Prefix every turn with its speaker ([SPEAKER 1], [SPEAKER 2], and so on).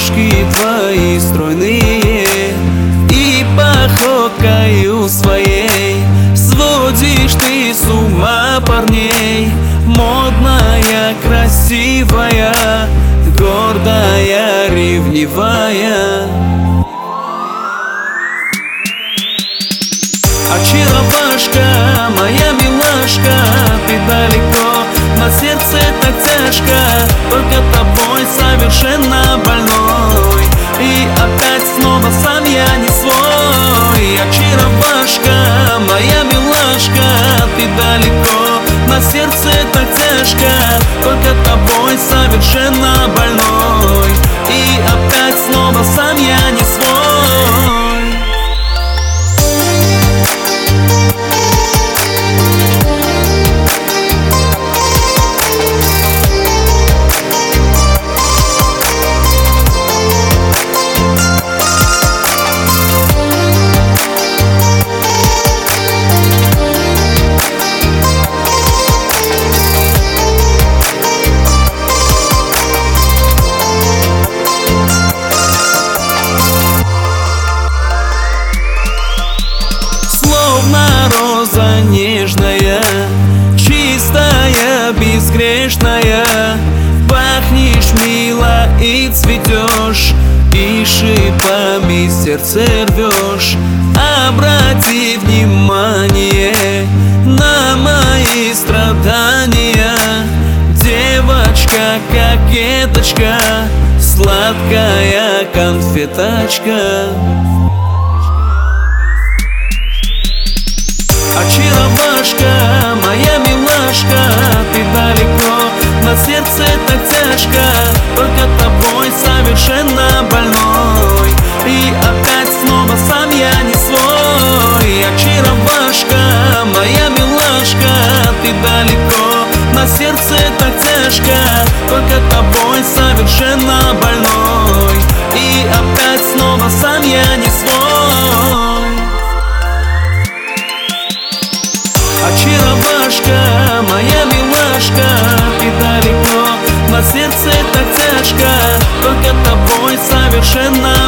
[SPEAKER 1] ножки твои стройные, и походкою своей сводишь ты с ума парней. Модная, красивая, гордая, ревнивая. Очаровашка, моя милашка, ты далеко, на сердце так тяжко, только тобой совершенно больной. И опять снова сам я не свой. Очаровашка, моя милашка, ты далеко, на сердце так тяжко, только тобой совершенно больной. И опять снова сам я не свой. Роза нежная, чистая, безгрешная, пахнешь мило и цветешь, и шипами сердце рвешь. Обрати внимание на мои страдания, девочка, кокеточка, сладкая конфеточка. Очаровашка, моя милашка, ты далеко, на сердце так тяжко, только тобой совершенно больной. И опять снова сам я не свой. Очаровашка, моя милашка, ты далеко, на сердце так тяжко, только тобой совершенно больной. И опять снова сам я не свой. Очаровашка, моя милашка, ты далеко, на сердце так тяжко, только тобой совершенно